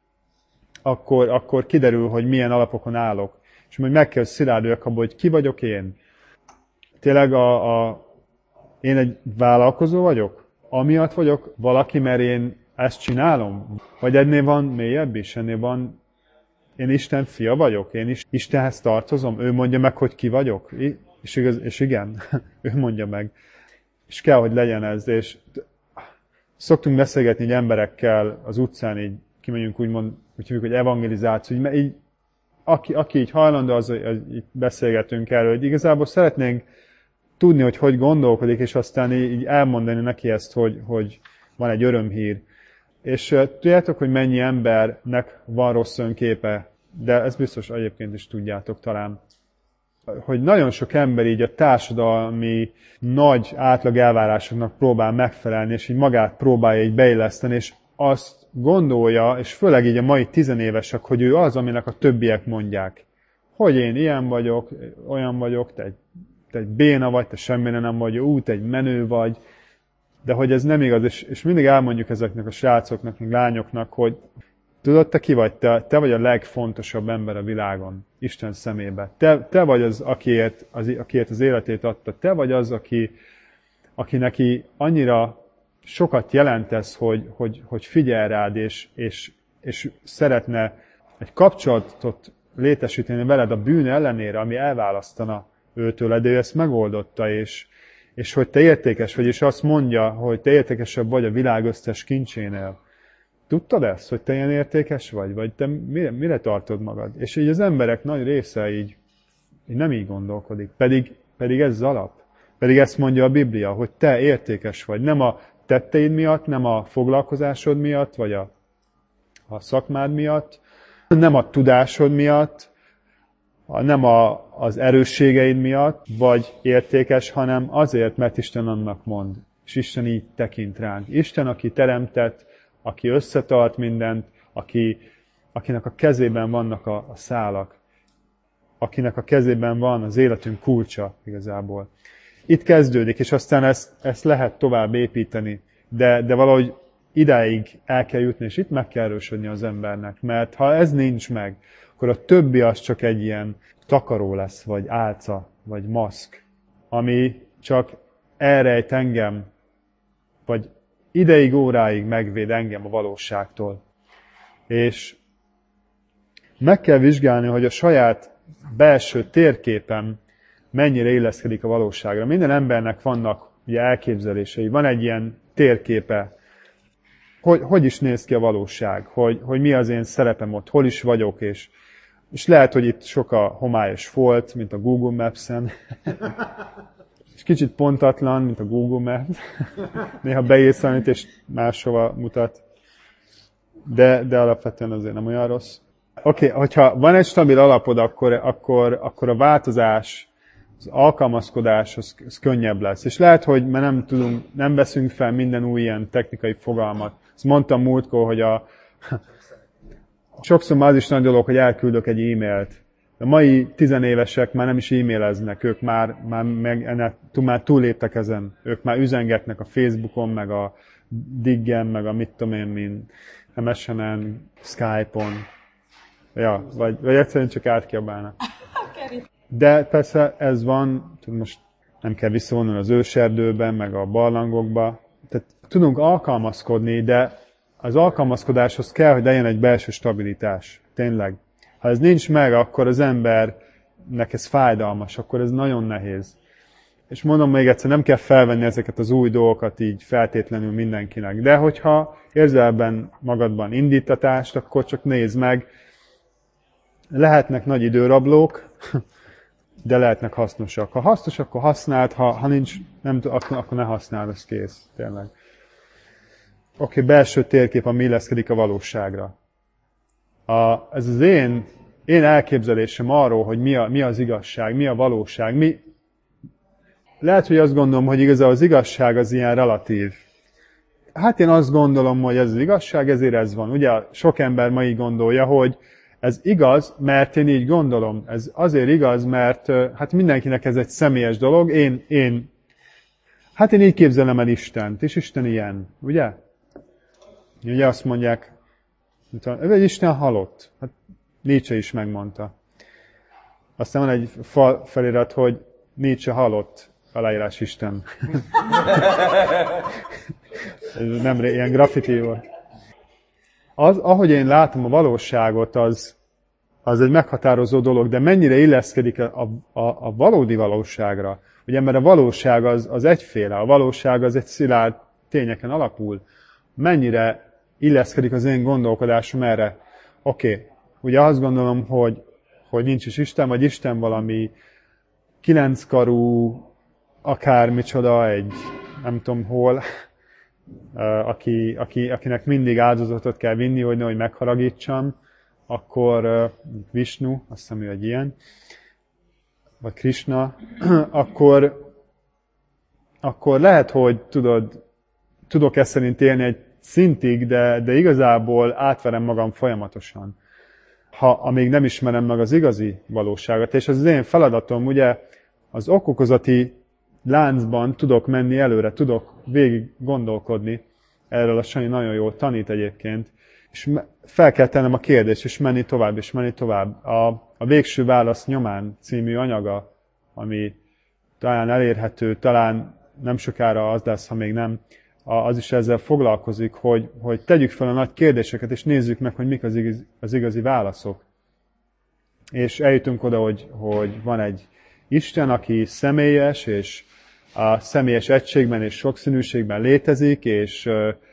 [SPEAKER 1] akkor kiderül, hogy milyen alapokon állok. És majd meg kell szilárduljak abban, hogy ki vagyok én. Tényleg én egy vállalkozó vagyok? Amiatt vagyok valaki, mert én ezt csinálom? Vagy ennél van mélyebb is? Ennél van, én Isten fia vagyok? Én is Istenhez tartozom? Ő mondja meg, hogy ki vagyok? És igen, ő mondja meg. És kell, hogy legyen ez. És szoktunk beszélgetni így emberekkel az utcán, így kimegyünk úgymond, úgy hívjuk, hogy evangelizáció, hogy így, aki így hajlandó, az így beszélgetünk erről, hogy igazából szeretnénk tudni, hogy gondolkodik, és aztán így elmondani neki ezt, hogy van egy örömhír. És tudjátok, hogy mennyi embernek van rossz önképe, de ezt biztos egyébként is tudjátok talán, hogy nagyon sok ember így a társadalmi nagy átlag elvárásoknak próbál megfelelni, és így magát próbálja így beilleszteni, és azt gondolja, és főleg így a mai tizenévesek, hogy ő az, aminek a többiek mondják. Hogy én ilyen vagyok, olyan vagyok, te egy béna vagy, te semmire nem vagy, te egy menő vagy, de hogy ez nem igaz, és mindig elmondjuk ezeknek a srácoknak, meg lányoknak, hogy tudod, te ki vagy? Te vagy a legfontosabb ember a világon, Isten szemébe. Te vagy az, akiért az életét adta. Te vagy az, aki neki annyira sokat jelentesz, hogy figyel rád, és szeretne egy kapcsolatot létesíteni veled a bűn ellenére, ami elválasztana őtőle, de ő ezt megoldotta, és hogy te értékes vagy, és azt mondja, hogy te értékesebb vagy a világ összes kincsénél. Tudtad ezt, hogy te ilyen értékes vagy? Vagy te mire tartod magad? És így az emberek nagy része így nem így gondolkodik. Pedig ez az alap. Pedig ezt mondja a Biblia, hogy te értékes vagy. Nem a tetteid miatt, nem a foglalkozásod miatt, vagy a szakmád miatt, nem a tudásod miatt, nem az erősségeid miatt vagy értékes, hanem azért, mert Isten annak mond. És Isten így tekint ránk. Isten, aki teremtett, aki összetart mindent, akinek a kezében vannak a szálak, akinek a kezében van az életünk kulcsa igazából. Itt kezdődik, és aztán ezt lehet tovább építeni, de valahogy idáig el kell jutni, és itt meg kell erősödni az embernek, mert ha ez nincs meg, akkor a többi az csak egy ilyen takaró lesz, vagy álca, vagy maszk, ami csak elrejt engem, vagy ideig, óráig megvéd engem a valóságtól. És meg kell vizsgálni, hogy a saját belső térképem mennyire illeszkedik a valóságra. Minden embernek vannak ugye elképzelései, van egy ilyen térképe, hogy is néz ki a valóság, hogy mi az én szerepem ott, hol is vagyok, és lehet, hogy itt sok a homályos folt, mint a Google Maps-en, és kicsit pontatlan, mint a Google Maps. Néha beírsz valamit, és máshova mutat. De alapvetően azért nem olyan rossz. Oké, hogyha van egy stabil alapod, akkor a változás, az alkalmazkodás az könnyebb lesz. És lehet, hogy nem veszünk fel minden új ilyen technikai fogalmat. Ezt mondtam múltkor, hogy sokszor már az is nagy dolog, hogy elküldök egy e-mailt. A mai tizenévesek már nem is e-maileznek, ők már túlléptek ezen. Ők már üzengetnek a Facebookon, meg a Diggen, meg a mit tudom én, MSN-en, Skype-on. Ja, vagy egyszerűen csak átkiabálnak. De persze ez van, most nem kell visszavonni az őserdőben, meg a barlangokba. Tehát tudunk alkalmazkodni, de az alkalmazkodáshoz kell, hogy legyen egy belső stabilitás. Tényleg. Ha ez nincs meg, akkor az embernek ez fájdalmas, akkor ez nagyon nehéz. És mondom még egyszer, nem kell felvenni ezeket az új dolgokat így feltétlenül mindenkinek. De hogyha érzel ebben magadban indítatást, akkor csak nézd meg. Lehetnek nagy időrablók, de lehetnek hasznosak. Ha hasznos, akkor használd, ha nincs, akkor ne használd, az kész. Tényleg. Oké, belső térkép, ami illeszkedik a valóságra. Ez az én elképzelésem arról, hogy mi az igazság, mi a valóság. Lehet, hogy azt gondolom, hogy igazából az igazság az ilyen relatív. Hát én azt gondolom, hogy ez az igazság, ezért ez van. Ugye sok ember ma így gondolja, hogy ez igaz, mert én így gondolom. Ez azért igaz, mert hát mindenkinek ez egy személyes dolog. Én így képzelem el Istent, és Isten ilyen, ugye? Ugye azt mondják, hogy Isten halott. Hát Nietzsche is megmondta. Aztán van egy felirat, hogy Nietzsche halott, aláírás Isten. Ez nem ilyen graffiti volt. Ahogy én látom a valóságot, az egy meghatározó dolog, de mennyire illeszkedik a valódi valóságra. Ugye, mert a valóság az egyféle, a valóság az egy szilárd tényeken alapul. Mennyire illeszkedik az én gondolkodásom erre. Oké, ugye azt gondolom, hogy nincs is Isten, vagy Isten valami kilenckarú, akármicsoda, egy nem tudom hol, akinek mindig áldozatot kell vinni, hogy nehogy megharagítsam, akkor Vishnu, azt hiszem ő egy ilyen, vagy Krishna, akkor lehet, hogy tudok ezt szerint élni egy szintig, de igazából átverem magam folyamatosan, amíg nem ismerem meg az igazi valóságot. És az én feladatom, ugye az okokozati láncban tudok menni előre, tudok végig gondolkodni, erről a Sanyi nagyon jól tanít egyébként, és fel kell tennem a kérdést, és menni tovább, és menni tovább. A Végső válasz nyomán című anyaga, ami talán elérhető, talán nem sokára az lesz, ha még nem, az is ezzel foglalkozik, hogy tegyük fel a nagy kérdéseket, és nézzük meg, hogy mik az igazi válaszok. És eljutunk oda, hogy van egy Isten, aki személyes, és a személyes egységben és sokszínűségben létezik, és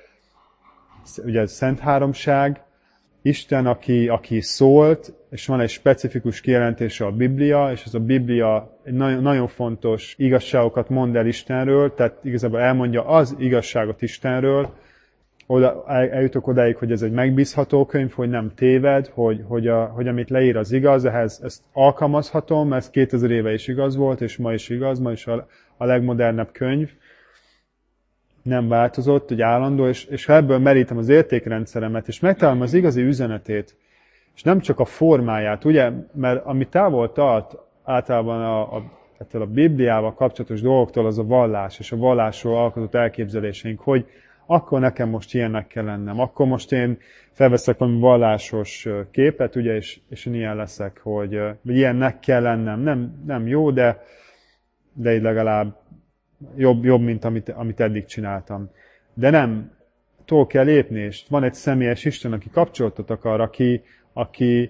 [SPEAKER 1] ugye ez Szent Háromság, Isten, aki szólt, és van egy specifikus kijelentése a Biblia, és ez a Biblia egy nagyon, nagyon fontos igazságokat mond el Istenről, tehát igazából elmondja az igazságot Istenről. Eljutok odáig, hogy ez egy megbízható könyv, hogy nem téved, hogy amit leír az igaz, ezt alkalmazhatom, ez 2000 éve is igaz volt, és ma is igaz, ma is a legmodernebb könyv. Nem változott, hogy állandó, és ha ebből merítem az értékrendszeremet, és megtalálom az igazi üzenetét, és nem csak a formáját, ugye, mert ami távol tart általában ettől a Bibliával kapcsolatos dolgoktól, az a vallás, és a vallásról alkotott elképzeléseink, hogy akkor nekem most ilyennek kell lennem, akkor most én felveszek valami vallásos képet, ugye, és én ilyen leszek, hogy ilyennek kell lennem. Nem jó, de így legalább jobb, mint amit eddig csináltam. De nem, túl kell lépni, és van egy személyes Isten, aki kapcsolatot akar, aki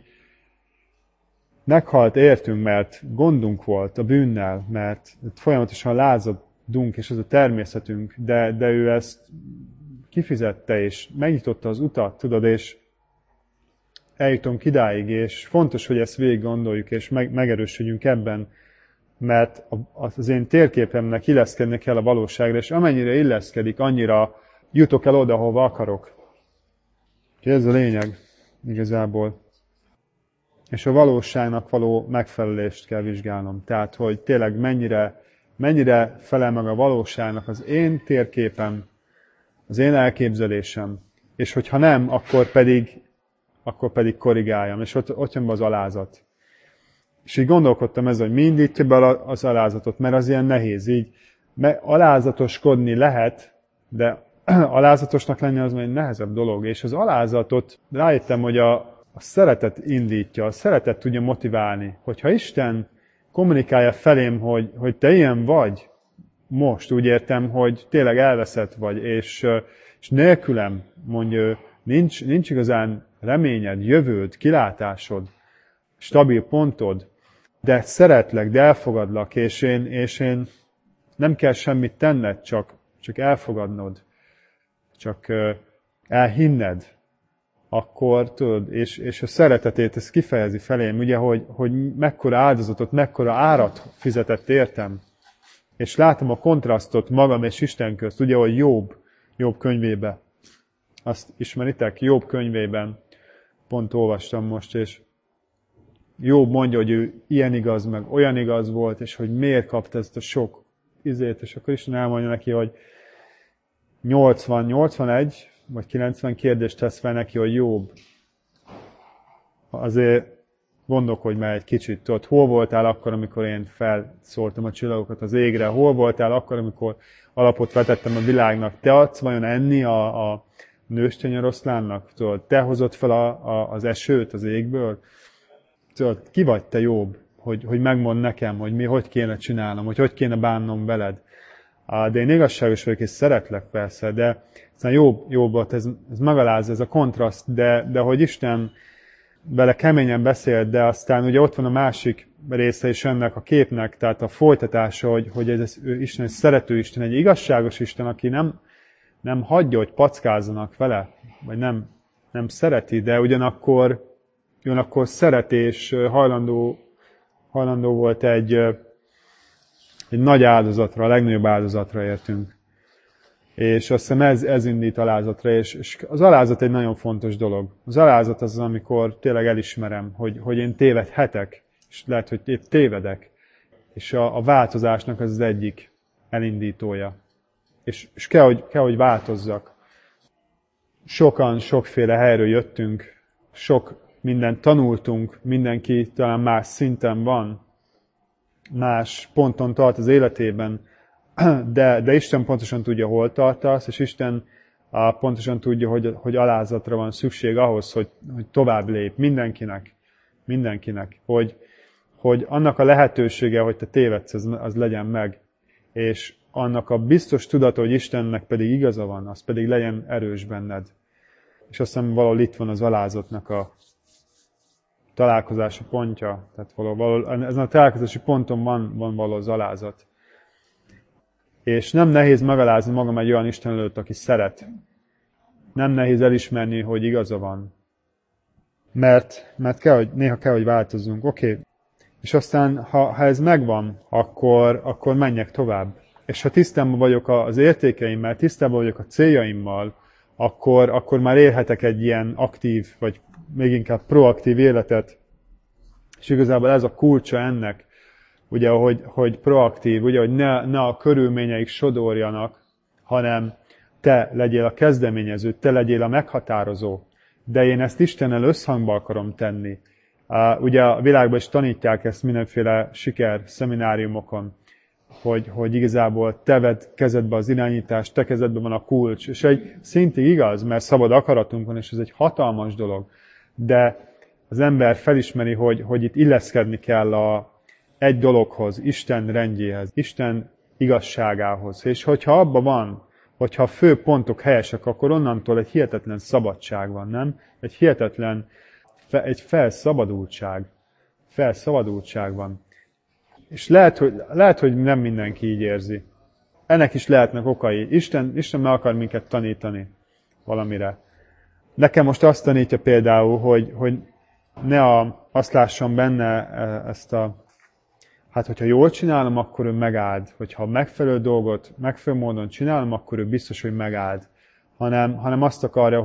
[SPEAKER 1] meghalt értünk, mert gondunk volt a bűnnel, mert folyamatosan lázadunk, és ez a természetünk, de ő ezt kifizette, és megnyitotta az utat, tudod, és eljutunk idáig, és fontos, hogy ezt végig gondoljuk, és megerősödjünk ebben, mert az én térképemnek illeszkedni kell a valóságra, és amennyire illeszkedik, annyira jutok el oda, hova akarok. Úgyhogy ez a lényeg igazából. És a valóságnak való megfelelést kell vizsgálnom. Tehát, hogy tényleg mennyire felel meg a valóságnak az én térképem, az én elképzelésem, és hogyha nem, akkor pedig korrigáljam, és ott jön be az alázat. És így gondolkodtam ezzel, hogy mi indítja be az alázatot, mert az ilyen nehéz. Így alázatoskodni lehet, de alázatosnak lenni az egy nehezebb dolog. És az alázatot rájöttem, hogy a szeretet indítja, a szeretet tudja motiválni. Hogyha Isten kommunikálja felém, hogy te ilyen vagy, most úgy értem, hogy tényleg elveszett vagy, és nélkülem, mondja, nincs igazán reményed, jövőd, kilátásod, stabil pontod, de szeretlek, de elfogadlak, és én nem kell semmit tenned, csak elfogadnod, csak elhinned, akkor tudod, és a szeretetét ez kifejezi felém, ugye, hogy mekkora áldozatot, mekkora árat fizetett értem, és látom a kontrasztot magam és Isten közt, ugye, hogy Jobb könyvében. Azt ismeritek? Jobb könyvében pont olvastam most, és Jobb mondja, hogy ő ilyen igaz, meg olyan igaz volt, és hogy miért kapta ezt a sok izét, és akkor Isten elmondja neki, hogy 81 vagy 90 kérdést tesz fel neki, hogy Jobb. Azért gondolkodj már egy kicsit, tudod, hol voltál akkor, amikor én felszórtam a csillagokat az égre, hol voltál akkor, amikor alapot vetettem a világnak, te adsz vajon enni a nőstény oroszlánnak, tudod, te hozod fel az esőt az égből, tudod, ki vagy te Jobb, hogy megmond nekem, hogy hogy kéne csinálnom, hogy kéne bánnom veled. De én igazságos vagyok, és szeretlek persze, de aztán Jobbot ez megalázza, ez a kontraszt, de hogy Isten vele keményen beszélt, de aztán ugye ott van a másik része is ennek a képnek, tehát a folytatása, hogy ez Isten egy szerető Isten, egy igazságos Isten, aki nem hagyja, hogy packázzanak vele. vagy nem szereti, de ugyanakkor szeret, és hajlandó volt egy nagy áldozatra, a legnagyobb áldozatra értünk. És azt hiszem ez indít alázatra, és az alázat egy nagyon fontos dolog. Az alázat az, amikor tényleg elismerem, hogy én tévedhetek, és lehet, hogy épp tévedek. És a változásnak az egyik elindítója. És kell, hogy változzak. Sokan, sokféle helyről jöttünk, sok mindent tanultunk, mindenki talán más szinten van, más ponton tart az életében, de Isten pontosan tudja, hol tartasz, és Isten pontosan tudja, hogy alázatra van szükség ahhoz, hogy tovább lép mindenkinek, hogy annak a lehetősége, hogy te tévedsz, az legyen meg, és annak a biztos tudata, hogy Istennek pedig igaza van, az pedig legyen erős benned. És azt hiszem, valahol itt van az alázatnak a találkozási pontja. Tehát valahol ezen a találkozási ponton van valahol az alázat. És nem nehéz megalázni magam egy olyan Isten előtt, aki szeret. Nem nehéz elismerni, hogy igaza van. Mert néha kell, hogy változzunk. Oké. És aztán, ha ez megvan, akkor menjek tovább. És ha tisztában vagyok az értékeimmel, tisztában vagyok a céljaimmal, akkor már élhetek egy ilyen aktív, vagy még inkább proaktív életet. És igazából ez a kulcsa ennek, ugye, hogy proaktív, ugye, hogy ne a körülményeik sodorjanak, hanem te legyél a kezdeményező, te legyél a meghatározó. De én ezt Istennel összhangba akarom tenni. Ugye a világban is tanítják ezt mindenféle siker szemináriumokon, hogy igazából te vedd kezedbe az irányítást, te kezedbe van a kulcs. És egy szintig igaz, mert szabad akaratunk van, és ez egy hatalmas dolog. De az ember felismeri, hogy itt illeszkedni kell egy dologhoz, Isten rendjéhez, Isten igazságához. És hogyha abban van, hogyha a fő pontok helyesek, akkor onnantól egy hihetetlen szabadság van, nem? Egy felszabadultság van. És lehet, hogy nem mindenki így érzi. Ennek is lehetnek okai. Isten meg akar minket tanítani valamire. Nekem most azt tanítja például, hogy ne azt lássam benne hogyha jól csinálom, akkor ő megáld. Hogyha megfelelő dolgot, megfelelő módon csinálom, akkor ő biztos, hogy megáld. Hanem azt akarja,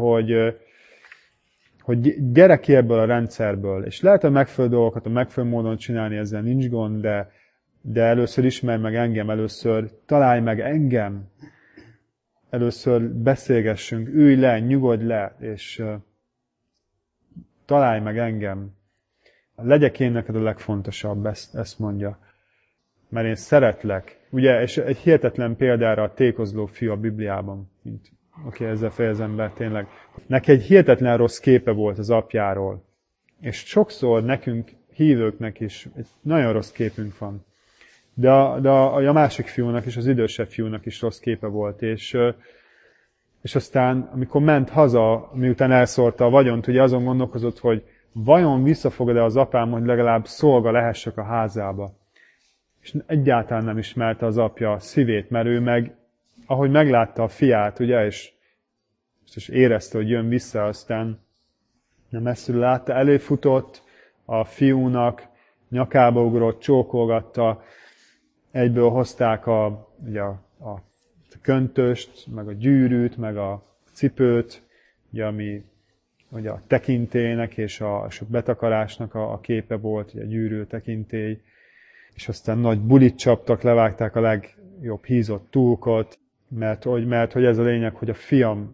[SPEAKER 1] hogy gyere ki ebből a rendszerből. És lehet a megfelelő dolgokat a megfelelő módon csinálni, ezzel nincs gond, de először ismerj meg engem, először találj meg engem. Először beszélgessünk, ülj le, nyugodj le, és találj meg engem. Legyek én neked a legfontosabb, ezt mondja. Mert én szeretlek. Ugye, és egy hihetetlen példára a tékozló fiú a Bibliában. Ezzel fejezem be tényleg. Neki egy hihetetlen rossz képe volt az apjáról. És sokszor nekünk, hívőknek is egy nagyon rossz képünk van. De a másik fiúnak és az idősebb fiúnak is rossz képe volt. És aztán, amikor ment haza, miután elszórta a vagyont, ugye azon gondolkozott, hogy vajon visszafogad-e az apám, hogy legalább szolga lehessek a házába. És egyáltalán nem ismerte az apja szívét, mert ő meg, ahogy meglátta a fiát, ugye, és érezte, hogy jön vissza, aztán nem messziről látta, előfutott a fiúnak, nyakába ugrott, csókolgatta, egyből hozták a köntöst, meg a gyűrűt, meg a cipőt, ugye, ami ugye a tekintélynek és a betakarásnak a képe volt, ugye a gyűrű tekintély, és aztán nagy bulit csaptak, levágták a legjobb hízott túlkot, mert hogy ez a lényeg, hogy a fiam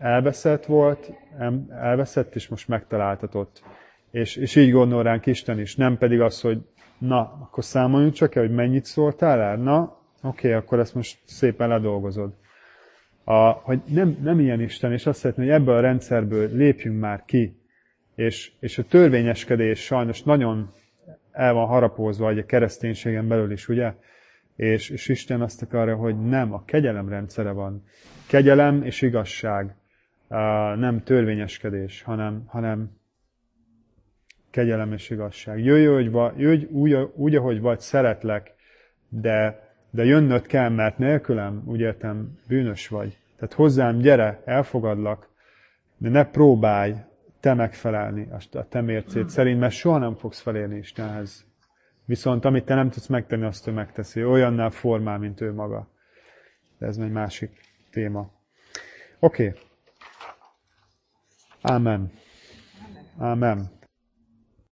[SPEAKER 1] elveszett, és most megtaláltatott. És így gondol ránk Isten is, nem pedig az, hogy na, akkor számoljunk csak el, hogy mennyit szóltál el? Na, oké, akkor ezt most szépen ledolgozod. Hogy nem ilyen Isten, és azt szeretném, hogy ebből a rendszerből lépjünk már ki. És a törvényeskedés sajnos nagyon el van harapózva, a kereszténységen belül is, ugye? És Isten azt akarja, hogy nem, a kegyelem rendszere van. Kegyelem és igazság. Nem törvényeskedés, hanem kegyelem és igazság. Jöjj úgy, ahogy vagy, szeretlek, de jönnöd kell, mert nélkülem, úgy értem, bűnös vagy. Tehát hozzám gyere, elfogadlak, De ne próbálj te megfelelni a te mércéd szerint, mert soha nem fogsz felérni Istenhez. Viszont amit te nem tudsz megtenni, azt ő megteszi. Olyannál formál, mint ő maga. De ez egy másik téma. Oké. Amen. Amen.